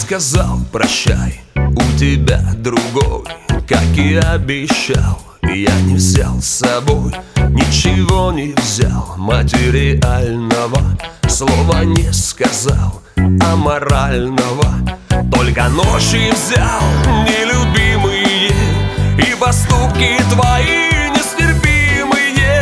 сказал прощай, у тебя другой, как и обещал. Я не взял с собой, ничего не взял материального, слова не сказал аморального. Только ночи взял нелюбимые и поступки твои нестерпимые.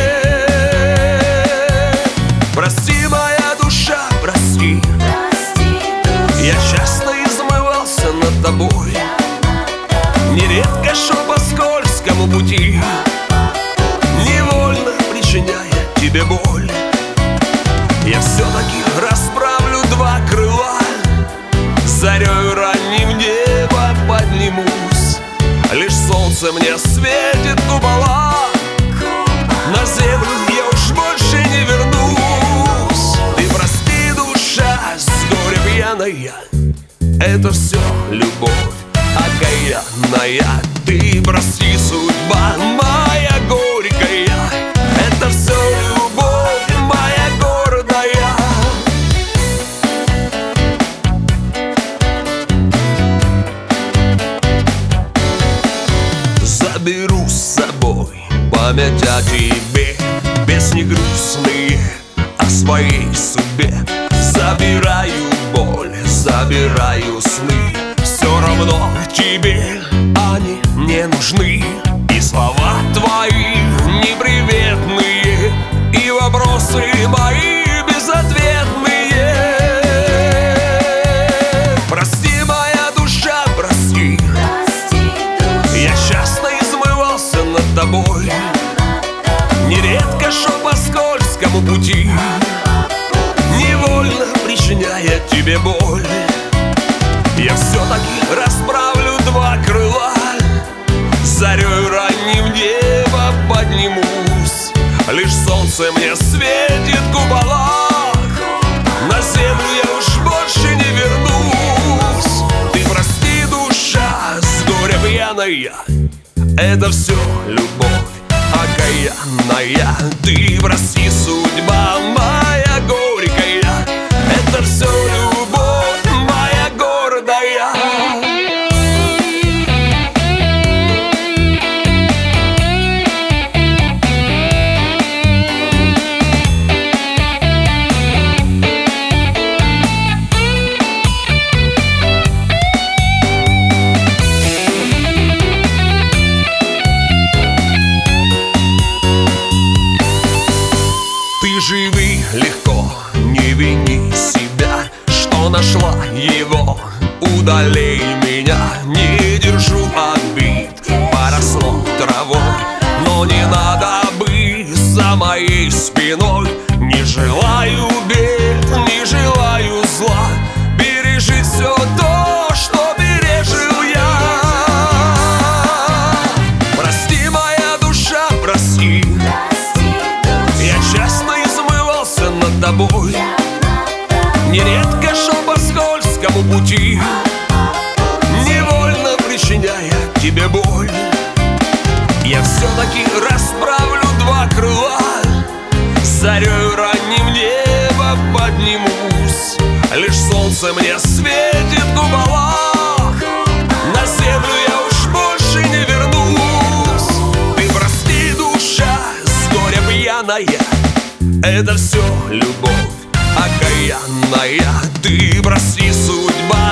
Прости, моя душа, прости, я часто измывался над тобой, нередко шел по скользкому пути, невольно причиняя тебе боль. Я все-таки расправлю два крыла, зарею ранним небо поднимусь. Лишь солнце мне светит купола, на землю я уж больше не вернусь. Ты прости, душа, с горя пьяная, это все любовь окаянная. Ты прости, судьба моя горькая, это все любовь моя гордая. Заберу с собой память о тебе, песни грустные о своей судьбе. Забираю боль, забираю сны, все равно тебе они не нужны. И слова твои неприветные, и вопросы мои безответные. Прости, моя душа, прости, я часто измывался над тобой, нередко шел по скользкому пути, невольно причиняя тебе боль. Я все-таки расправлю два крыла, зарею ранним небо поднимусь. Лишь солнце мне светит купола, на землю я уж больше не вернусь. Ты прости, душа, с горя пьяная, это все любовь окаянная. Ты прости, судьба моя горькая, это все любовь моя гордая. Ты живи легко, не вини себя, что нашла его, удалей меня. Не держу обид, поросло травой, но не надо быть за моей спиной. Не желаю бед, не желаю зла, пережить все то, что пережил я. Прости, моя душа, прости, я часто измывался над тобой, нередко шел по скользкому пути, невольно причиняя тебе боль. Я все-таки расправлю два крыла, зарею ранним небо поднимусь. Лишь солнце мне светит купола, на землю я уж больше не вернусь. Ты прости, душа, с горя пьяная, это все любовь окаянная. Ты прости, судьба